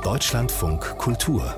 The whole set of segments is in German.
Deutschlandfunk Kultur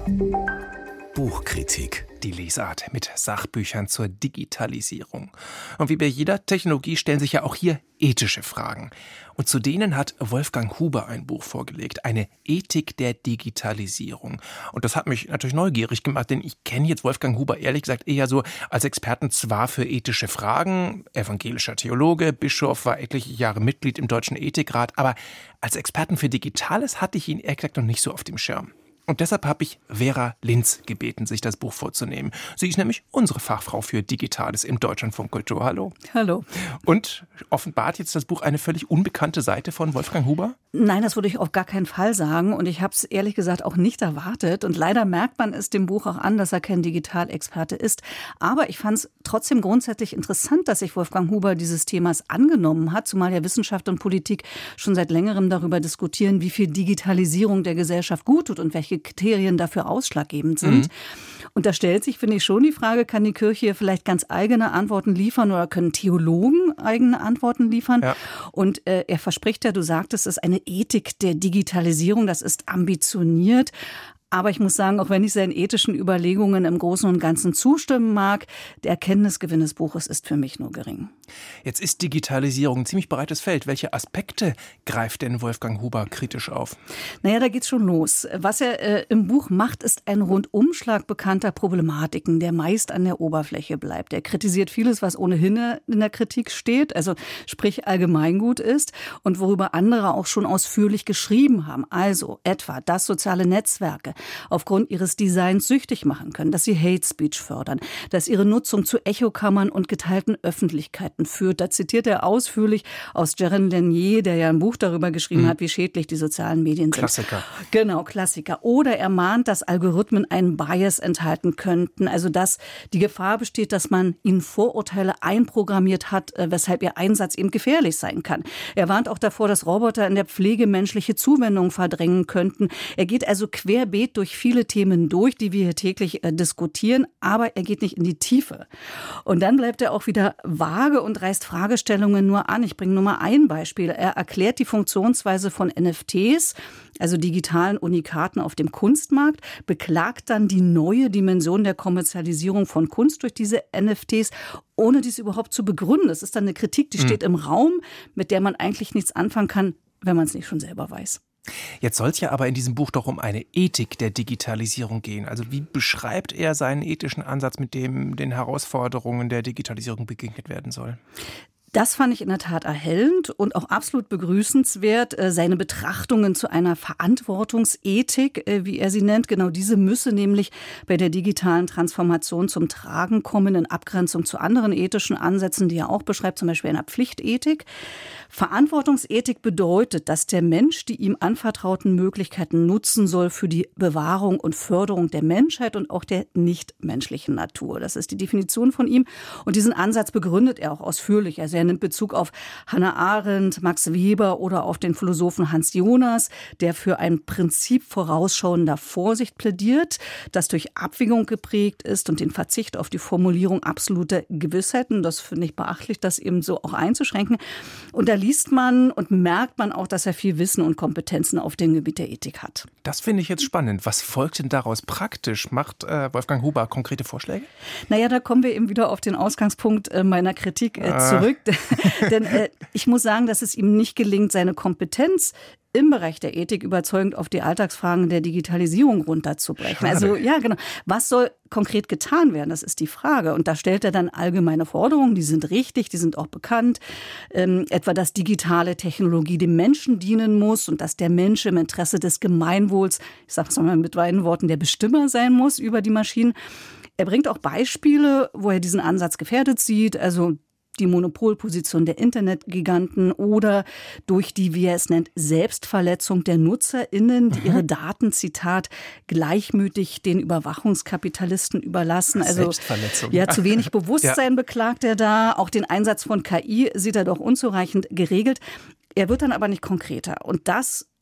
Buchkritik. Die Lesart mit Sachbüchern zur Digitalisierung. Und wie bei jeder Technologie stellen sich ja auch hier ethische Fragen. Und zu denen hat Wolfgang Huber ein Buch vorgelegt, eine Ethik der Digitalisierung. Und das hat mich natürlich neugierig gemacht, denn ich kenne jetzt Wolfgang Huber ehrlich gesagt eher so als Experten zwar für ethische Fragen, evangelischer Theologe, Bischof, war etliche Jahre Mitglied im Deutschen Ethikrat, aber als Experten für Digitales hatte ich ihn ehrlich gesagt noch nicht so auf dem Schirm. Und deshalb habe ich Vera Linz gebeten, sich das Buch vorzunehmen. Sie ist nämlich unsere Fachfrau für Digitales im Deutschlandfunk Kultur. Hallo. Hallo. Und offenbart jetzt das Buch eine völlig unbekannte Seite von Wolfgang Huber? Nein, das würde ich auf gar keinen Fall sagen. Und ich habe es ehrlich gesagt auch nicht erwartet. Und leider merkt man es dem Buch auch an, dass er kein Digitalexperte ist. Aber ich fand es trotzdem grundsätzlich interessant, dass sich Wolfgang Huber dieses Themas angenommen hat, zumal ja Wissenschaft und Politik schon seit längerem darüber diskutieren, wie viel Digitalisierung der Gesellschaft gut tut und welche Kriterien dafür ausschlaggebend sind. Und da stellt sich, finde ich, schon die Frage, kann die Kirche hier vielleicht ganz eigene Antworten liefern oder können Theologen eigene Antworten liefern? Ja. Und er verspricht ja, du sagtest, es ist eine Ethik der Digitalisierung, das ist ambitioniert. Aber ich muss sagen, auch wenn ich seinen ethischen Überlegungen im Großen und Ganzen zustimmen mag, der Erkenntnisgewinn des Buches ist für mich nur gering. Jetzt ist Digitalisierung ein ziemlich breites Feld. Welche Aspekte greift denn Wolfgang Huber kritisch auf? Naja, da geht's schon los. Was er im Buch macht, ist ein Rundumschlag bekannter Problematiken, der meist an der Oberfläche bleibt. Er kritisiert vieles, was ohnehin in der Kritik steht, also sprich Allgemeingut ist und worüber andere auch schon ausführlich geschrieben haben. Also etwa, dass soziale Netzwerke aufgrund ihres Designs süchtig machen können, dass sie Hate Speech fördern, dass ihre Nutzung zu Echokammern und geteilten Öffentlichkeiten führt. Da zitiert er ausführlich aus Jaron Lanier, der ja ein Buch darüber geschrieben hat, wie schädlich die sozialen Medien sind. Klassiker. Genau, Klassiker. Oder er mahnt, dass Algorithmen einen Bias enthalten könnten, also dass die Gefahr besteht, dass man ihnen Vorurteile einprogrammiert hat, weshalb ihr Einsatz eben gefährlich sein kann. Er warnt auch davor, dass Roboter in der Pflege menschliche Zuwendung verdrängen könnten. Er geht also querbeet durch viele Themen durch, die wir hier täglich diskutieren, aber er geht nicht in die Tiefe. Und dann bleibt er auch wieder vage und reißt Fragestellungen nur an. Ich bringe nur mal ein Beispiel. Er erklärt die Funktionsweise von NFTs, also digitalen Unikaten auf dem Kunstmarkt, beklagt dann die neue Dimension der Kommerzialisierung von Kunst durch diese NFTs, ohne dies überhaupt zu begründen. Das ist dann eine Kritik, die steht im Raum, mit der man eigentlich nichts anfangen kann, wenn man es nicht schon selber weiß. Jetzt soll es ja aber in diesem Buch doch um eine Ethik der Digitalisierung gehen. Also wie beschreibt er seinen ethischen Ansatz, mit dem den Herausforderungen der Digitalisierung begegnet werden soll? Das fand ich in der Tat erhellend und auch absolut begrüßenswert. Seine Betrachtungen zu einer Verantwortungsethik, wie er sie nennt, genau diese müsse nämlich bei der digitalen Transformation zum Tragen kommen, in Abgrenzung zu anderen ethischen Ansätzen, die er auch beschreibt, zum Beispiel einer Pflichtethik. Verantwortungsethik bedeutet, dass der Mensch die ihm anvertrauten Möglichkeiten nutzen soll für die Bewahrung und Förderung der Menschheit und auch der nichtmenschlichen Natur. Das ist die Definition von ihm. Und diesen Ansatz begründet er auch ausführlich. Also er nimmt Bezug auf Hannah Arendt, Max Weber oder auf den Philosophen Hans Jonas, der für ein Prinzip vorausschauender Vorsicht plädiert, das durch Abwägung geprägt ist und den Verzicht auf die Formulierung absoluter Gewissheiten. Das finde ich beachtlich, das eben so auch einzuschränken. Und da liest man und merkt man auch, dass er viel Wissen und Kompetenzen auf dem Gebiet der Ethik hat. Das finde ich jetzt spannend. Was folgt denn daraus praktisch? Macht Wolfgang Huber konkrete Vorschläge? Naja, da kommen wir eben wieder auf den Ausgangspunkt meiner Kritik zurück. Denn ich muss sagen, dass es ihm nicht gelingt, seine Kompetenz im Bereich der Ethik überzeugend auf die Alltagsfragen der Digitalisierung runterzubrechen. Schade. Also ja, genau. Was soll konkret getan werden? Das ist die Frage. Und da stellt er dann allgemeine Forderungen, die sind richtig, die sind auch bekannt. Etwa, dass digitale Technologie dem Menschen dienen muss und dass der Mensch im Interesse des Gemeinwohls, ich sage es nochmal mit meinen Worten, der Bestimmer sein muss über die Maschinen. Er bringt auch Beispiele, wo er diesen Ansatz gefährdet sieht, also die Monopolposition der Internetgiganten oder durch die, wie er es nennt, Selbstverletzung der NutzerInnen, die ihre Daten, Zitat, gleichmütig den Überwachungskapitalisten überlassen. Also Selbstverletzung. Ja, zu wenig Bewusstsein beklagt er da. Auch den Einsatz von KI sieht er doch unzureichend geregelt. Er wird dann aber nicht konkreter. Und das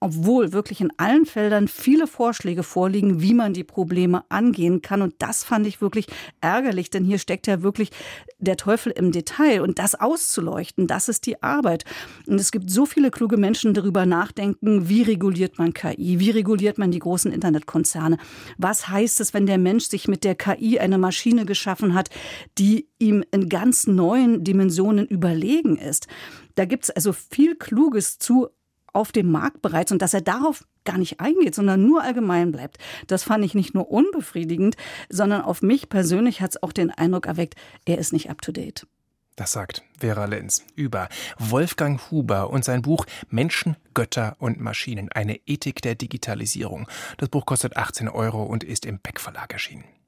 obwohl wirklich in allen Feldern viele Vorschläge vorliegen, wie man die Probleme angehen kann. Und das fand ich wirklich ärgerlich, denn hier steckt ja wirklich der Teufel im Detail. Und das auszuleuchten, das ist die Arbeit. Und es gibt so viele kluge Menschen, die darüber nachdenken, wie reguliert man KI, wie reguliert man die großen Internetkonzerne. Was heißt es, wenn der Mensch sich mit der KI eine Maschine geschaffen hat, die ihm in ganz neuen Dimensionen überlegen ist? Da gibt es also viel Kluges zu auf dem Markt bereits, und dass er darauf gar nicht eingeht, sondern nur allgemein bleibt. Das fand ich nicht nur unbefriedigend, sondern auf mich persönlich hat es auch den Eindruck erweckt, er ist nicht up to date. Das sagt Vera Lenz über Wolfgang Huber und sein Buch Menschen, Götter und Maschinen. Eine Ethik der Digitalisierung. Das Buch kostet 18 € und ist im Beck Verlag erschienen.